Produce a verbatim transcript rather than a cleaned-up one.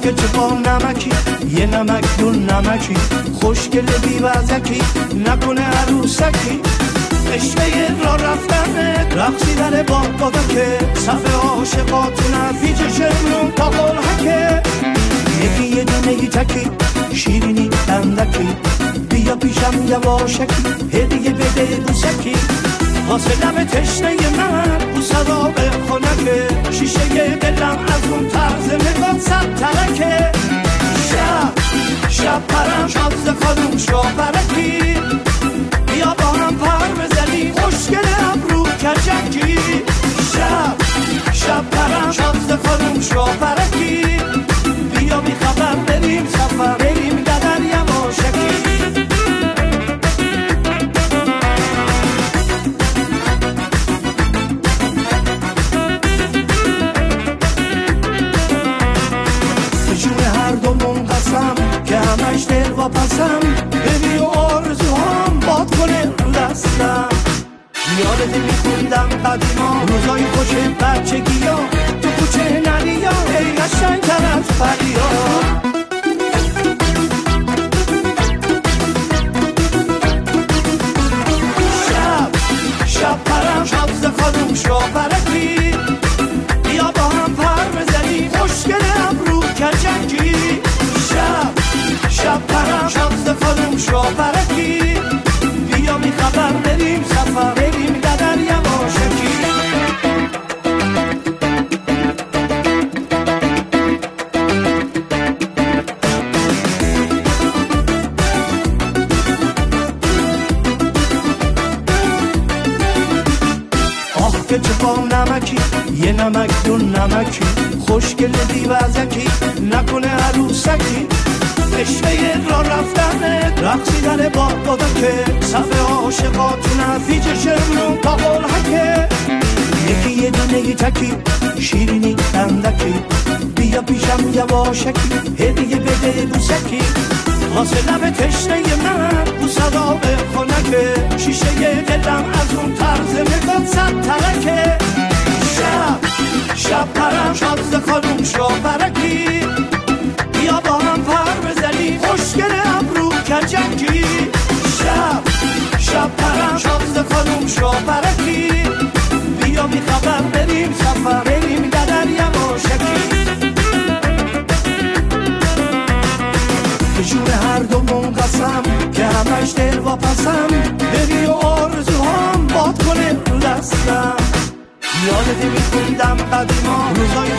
که چه با نمکی یه نمک دو نمکی خوشگل بیوزکی نکنه عروسکی عشقه را رفتن رقصیدن با قدکه صفحه عاشقاتون پیچ شمرون تا قلحکه یکی یه دونه ی تکی شیرینی اندکی بیا پیشم یواشکی هدیه بده بوسکی واسه لب تشنه من او صدا به خونکه شیشه دلم از اون طرز نگاه صد ترکه شب شب پرم شازده خانوم شاپرکی بیا با هم پر بزنی خوشگل ابرو کجکی شب شب پرم شازده خانوم شاپرکی بیا بی خبر بریم سفر بریم ددر یواشکی که همش دل و پسم ببی و آرزوهام باد کنه رو دستم یادت میخوندم قدیما روزای خوش بچگی ها تو کوچه نریا ای قشنگ تر از پریا شب شب پرم شازده خانوم شاپرکی بیا با هم پر بزنی خوشگل ابرو کجکی شب شب پرم شازده خانوم شاپرکی بیا می خبر بریم سفر بریم ددر یواشکی آه که چه با نمکی یه نمک دو نمکی خوشگل دیوزکی نکنه عروسکی عشقه را رفتن رقصیدن با قدکه صفحه عاشقاتون پیچ شمرون تا قلحکه یکی یه دونه ی تکی شیرینی اندکی بیا پیشم یواشکی هدیه بده بوسکی واسه لب تشنه من او صدا به خونکه شیشه دلم از اون طرز نگاه صد ترکه شب شب پرم شازده خانوم شاپرکی بیا با هم پر بزنی خوشگل ابرو کجکی شب شب پرم شازده خانوم شاپرکی بیا بی خبر بریم سفر بریم ددر یواشکی به جون هر دومون قسم که همش دل و پسم بری و آرزوهام باد کنه رو دستم یادت میخوندم قدیما روزای